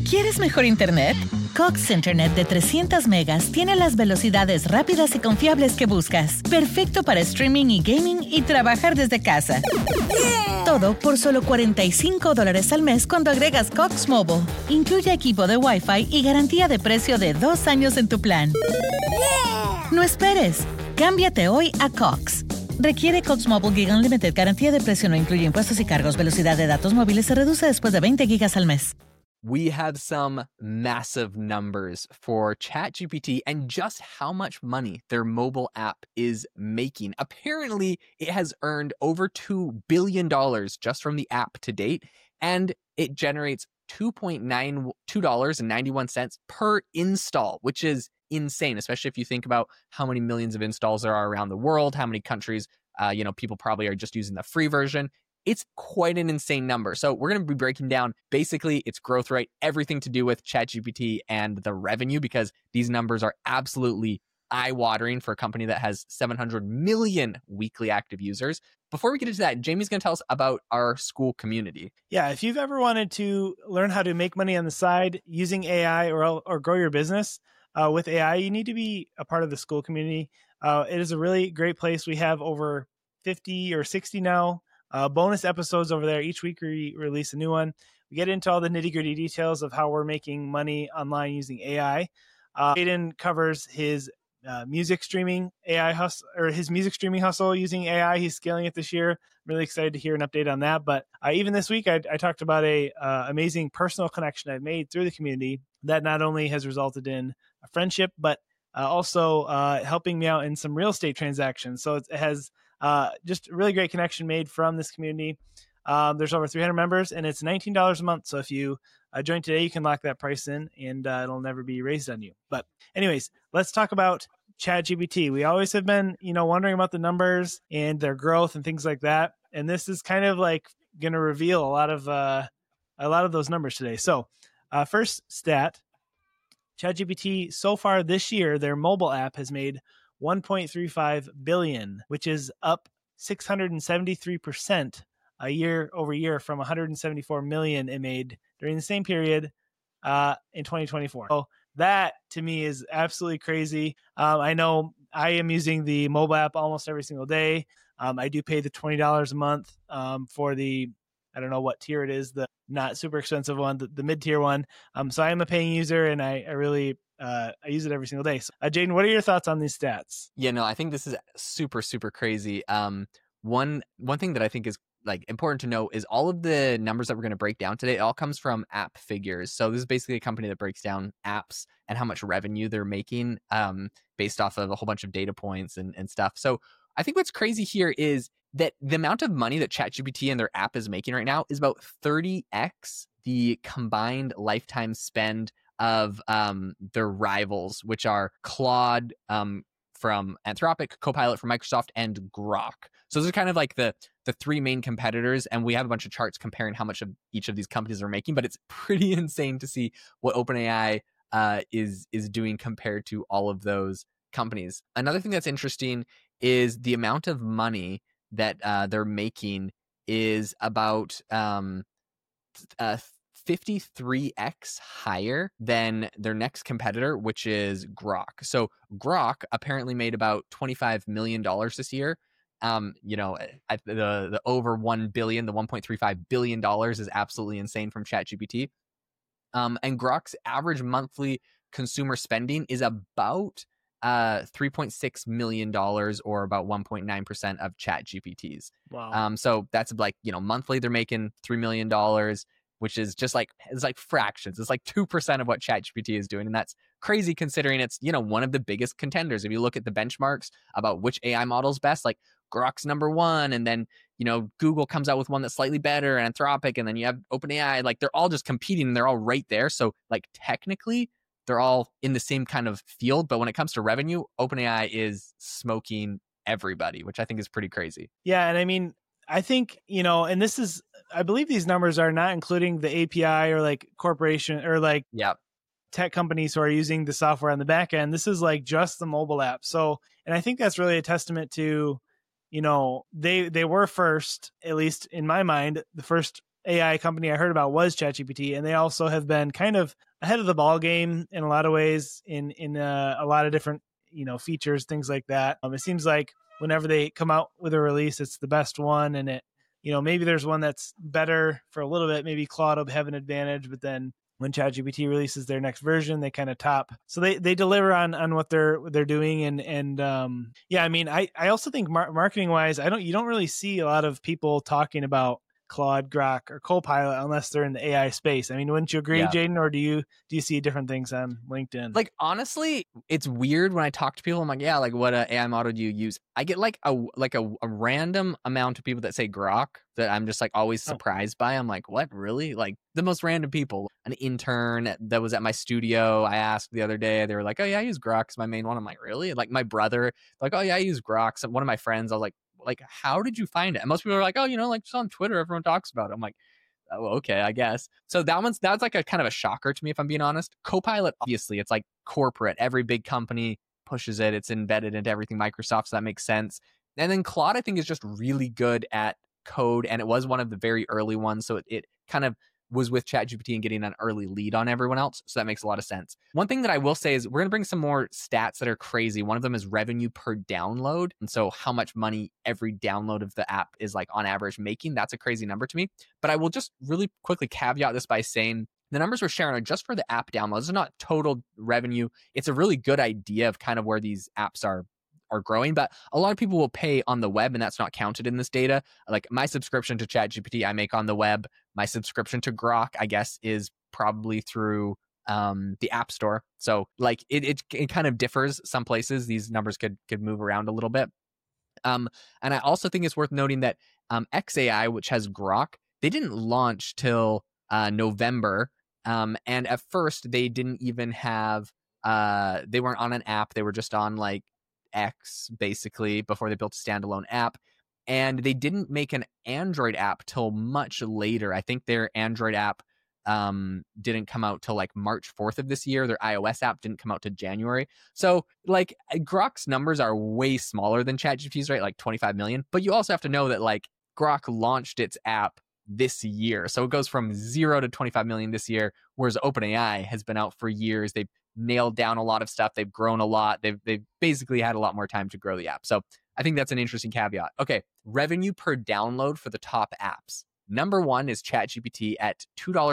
¿Quieres mejor internet? Cox Internet de 300 megas tiene las velocidades rápidas y confiables que buscas. Perfecto para streaming y gaming y trabajar desde casa. Todo por solo $45 al mes cuando agregas Cox Mobile. Incluye equipo de Wi-Fi y garantía de precio de 2 años en tu plan. No esperes. Cámbiate hoy a Cox. Requiere Cox Mobile Gig Unlimited. Garantía de precio no incluye impuestos y cargos. Velocidad de datos móviles se reduce después de 20 gigas al mes. We have some massive numbers for ChatGPT and just how much money their mobile app is making. Apparently, it has earned over $2 billion just from the app to date, and it generates $2.91 per install, which is insane, especially if you think about how many millions of installs there are around the world, how many countries, people probably are just using the free version. It's quite an insane number. So we're going to be breaking down basically its growth rate, everything to do with ChatGPT and the revenue, because these numbers are absolutely eye-watering for a company that has 700 million weekly active users. Before we get into that, Jamie's going to tell us about our school community. Yeah, if you've ever wanted to learn how to make money on the side using AI or grow your business with AI, you need to be a part of the school community. It is a really great place. We have over 50 or 60 now. Bonus episodes over there. Each week we release a new one. We get into all the nitty-gritty details of how we're making money online using AI. Aiden covers his music streaming AI hustle, or his music streaming hustle using AI. He's scaling it this year. I'm really excited to hear an update on that. But even this week, I talked about a amazing personal connection I've made through the community that not only has resulted in a friendship, but also helping me out in some real estate transactions. So it has just a really great connection made from this community. There's over 300 members, and it's $19 a month. So if you join today, you can lock that price in, and it'll never be raised on you. But anyways, let's talk about ChatGPT. We always have been, wondering about the numbers and their growth and things like that. And this is kind of like going to reveal a lot of those numbers today. So first stat, ChatGPT so far this year, their mobile app has made $1.35 billion, which is up 673% year over year from 174 million it made during the same period in 2024. So that to me is absolutely crazy. I know I am using the mobile app almost every single day. I do pay the $20 a month for the, I don't know what tier it is, the not super expensive one, the mid-tier one. So I am a paying user, and I really I use it every single day. So, Jaden, what are your thoughts on these stats? Yeah, no, I think this is super, super crazy. One thing that I think is important to know is all of the numbers that we're going to break down today, it all comes from App Figures. So this is basically a company that breaks down apps and how much revenue they're making based off of a whole bunch of data points and stuff. So I think what's crazy here is that the amount of money that ChatGPT and their app is making right now is about 30x the combined lifetime spend of their rivals, which are Claude from Anthropic, Copilot from Microsoft, and Grok. So those are kind of like the three main competitors, and we have a bunch of charts comparing how much of each of these companies are making, but it's pretty insane to see what OpenAI is doing compared to all of those companies. Another thing that's interesting is the amount of money that they're making is about 53x higher than their next competitor, which is Grok. So Grok apparently made about $25 million this year. The over 1 billion, the $1.35 billion is absolutely insane from ChatGPT. And Grok's average monthly consumer spending is about $3.6 million, or about 1.9% of ChatGPT's. Wow. So that's monthly they're making $3 million, which is just it's like fractions. It's like 2% of what ChatGPT is doing. And that's crazy considering it's, one of the biggest contenders. If you look at the benchmarks about which AI model is best, like Grok's number one, and then, Google comes out with one that's slightly better, and Anthropic, and then you have OpenAI, they're all just competing and they're all right there. So technically they're all in the same kind of field. But when it comes to revenue, OpenAI is smoking everybody, which I think is pretty crazy. Yeah. And I mean, I think, and this is, I believe these numbers are not including the API or corporation or tech companies who are using the software on the back end. This is just the mobile app. So, and I think that's really a testament to, they were first, at least in my mind, the first AI company I heard about was ChatGPT, and they also have been kind of ahead of the ball game in a lot of ways in a lot of different features, things like that. It seems like whenever they come out with a release, it's the best one, and it maybe there's one that's better for a little bit. Maybe Claude will have an advantage, but then when ChatGPT releases their next version, they kind of top. So they deliver on what they're doing, and yeah, I mean, I also think marketing wise, you don't really see a lot of people talking about Claude, Grok, or Copilot unless they're in the AI space. I mean, wouldn't you agree, Jaden? Or do you see different things on LinkedIn? Like, honestly, it's weird when I talk to people. I'm like, yeah, like what AI model do you use? I get like a random amount of people that say Grok that I'm just like always surprised by. I'm like, what, really? Like the most random people. An intern that was at my studio, I asked the other day, they were like, oh yeah, I use Grok as my main one. I'm like, really? Like my brother, like, oh yeah, I use Grok. So one of my friends, I was like, how did you find it? And most people are like, oh, like just on Twitter, everyone talks about it. I'm like, oh, okay, I guess. So that's like a kind of a shocker to me, if I'm being honest. Copilot, obviously, it's like corporate. Every big company pushes it. It's embedded into everything Microsoft, so that makes sense. And then Claude, I think, is just really good at code, and it was one of the very early ones, so it kind of was with ChatGPT and getting an early lead on everyone else. So that makes a lot of sense. One thing that I will say is we're going to bring some more stats that are crazy. One of them is revenue per download. And so how much money every download of the app is like on average making. That's a crazy number to me. But I will just really quickly caveat this by saying the numbers we're sharing are just for the app downloads. It's not total revenue. It's a really good idea of kind of where these apps are growing, but a lot of people will pay on the web, and that's not counted in this data. Like my subscription to ChatGPT, I make on the web. My subscription to Grok, I guess, is probably through the App Store. So like it kind of differs. Some places these numbers could move around a little bit. And I also think it's worth noting that xAI, which has Grok, they didn't launch till November. And at first they didn't even have they weren't on an app. They were just on like X basically before they built a standalone app, and they didn't make an Android app till much later. I think their Android app didn't come out till like March 4th of this year. Their iOS app didn't come out to January. So like Grok's numbers are way smaller than ChatGPT's, right? Like 25 million. But you also have to know that like Grok launched its app this year. So it goes from 0 to 25 million this year, whereas OpenAI has been out for years. They've nailed down a lot of stuff. They've grown a lot. They've basically had a lot more time to grow the app. So I think that's an interesting caveat. Okay, revenue per download for the top apps. Number one is ChatGPT at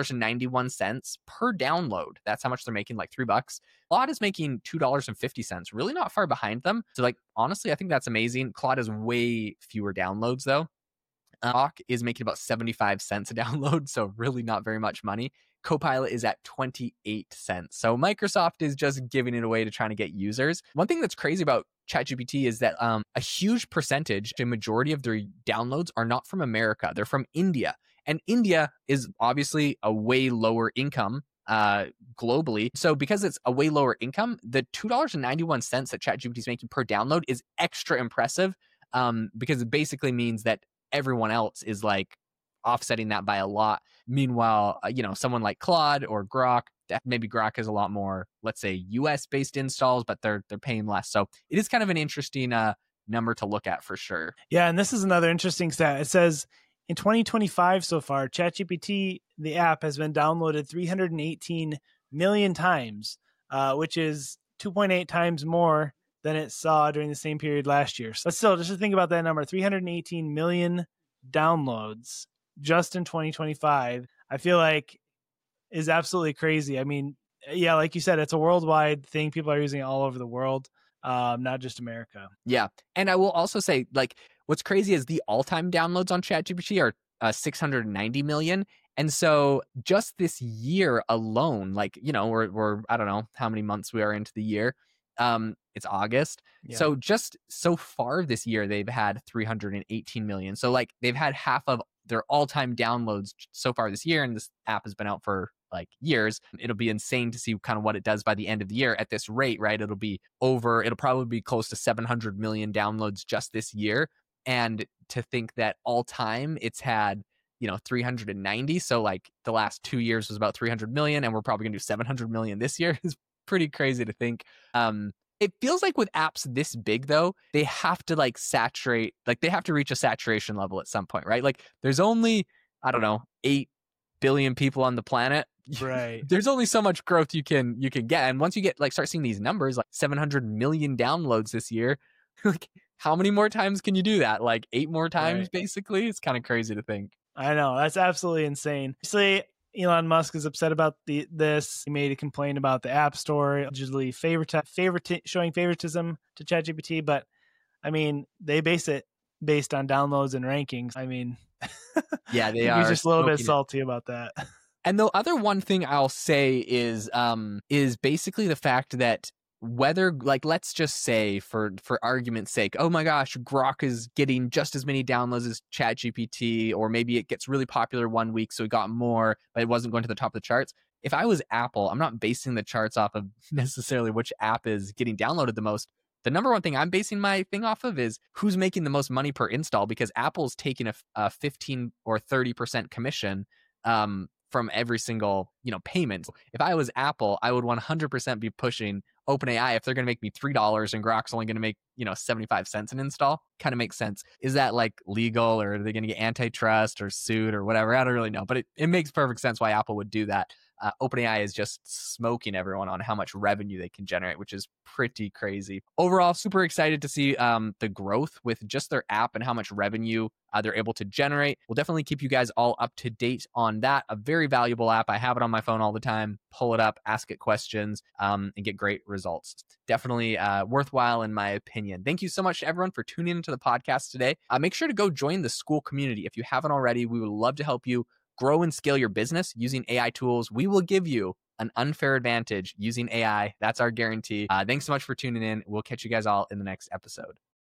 $2.91 per download. That's how much they're making, like $3. Claude is making $2.50, really not far behind them. So like, honestly, I think that's amazing. Claude has way fewer downloads though. Grok is making about 75 cents a download, so really not very much money. Copilot is at 28 cents. So Microsoft is just giving it away to trying to get users. One thing that's crazy about ChatGPT is that a huge percentage, a majority of their downloads are not from America. They're from India. And India is obviously a way lower income globally. So because it's a way lower income, the $2.91 that ChatGPT is making per download is extra impressive because it basically means that everyone else is like offsetting that by a lot. Meanwhile, someone like Claude or Grok, maybe Grok has a lot more, let's say, US based installs, but they're paying less. So it is kind of an interesting number to look at for sure. Yeah, and this is another interesting stat. It says in 2025 so far, ChatGPT, the app, has been downloaded 318 million times, which is 2.8 times more than it saw during the same period last year. But still, just to think about that number, 318 million downloads just in 2025, I feel like is absolutely crazy. I mean, yeah, like you said, it's a worldwide thing. People are using it all over the world, not just America. Yeah. And I will also say, like, what's crazy is the all-time downloads on ChatGPT are 690 million. And so just this year alone, like, we're I don't know how many months we are into the year. It's August. Yeah. So just so far this year, they've had 318 million. So like they've had half of their all-time downloads so far this year. And this app has been out for like years. It'll be insane to see kind of what it does by the end of the year at this rate, right? It'll probably be close to 700 million downloads just this year. And to think that all time it's had, 390. So like the last 2 years was about 300 million, and we're probably gonna do 700 million this year is pretty crazy to think. It feels like with apps this big though, they have to like saturate, like they have to reach a saturation level at some point, right? Like there's only I don't know, 8 billion people on the planet. Right. There's only so much growth you can get. And once you get start seeing these numbers, like 700 million downloads this year, like how many more times can you do that? Like 8 more times, Right. basically. It's kind of crazy to think. I know, that's absolutely insane. Obviously, Elon Musk is upset about this. He made a complaint about the App Store allegedly showing favoritism to ChatGPT, but I mean, they base it based on downloads and rankings. I mean, yeah, they are. He's just a little bit salty about that. And the other one thing I'll say is basically the fact that whether, like, let's just say for argument's sake, oh my gosh, Grok is getting just as many downloads as ChatGPT, or maybe it gets really popular one week, so it got more, but it wasn't going to the top of the charts. If I was Apple, I'm not basing the charts off of necessarily which app is getting downloaded the most. The number one thing I'm basing my thing off of is who's making the most money per install, because Apple's taking a 15 or 30% commission from every single, payment. If I was Apple, I would 100% be pushing OpenAI if they're going to make me $3 and Grok's only going to make, 75 cents an install. Kind of makes sense. Is that like legal, or are they going to get antitrust or sued or whatever? I don't really know, but it makes perfect sense why Apple would do that. OpenAI is just smoking everyone on how much revenue they can generate, which is pretty crazy. Overall, super excited to see the growth with just their app and how much revenue they're able to generate. We'll definitely keep you guys all up to date on that. A very valuable app. I have it on my phone all the time. Pull it up, ask it questions, and get great results. Definitely worthwhile in my opinion. Thank you so much to everyone for tuning into the podcast today. Make sure to go join the Skool community. If you haven't already, we would love to help you grow and scale your business using AI tools. We will give you an unfair advantage using AI. That's our guarantee. Thanks so much for tuning in. We'll catch you guys all in the next episode.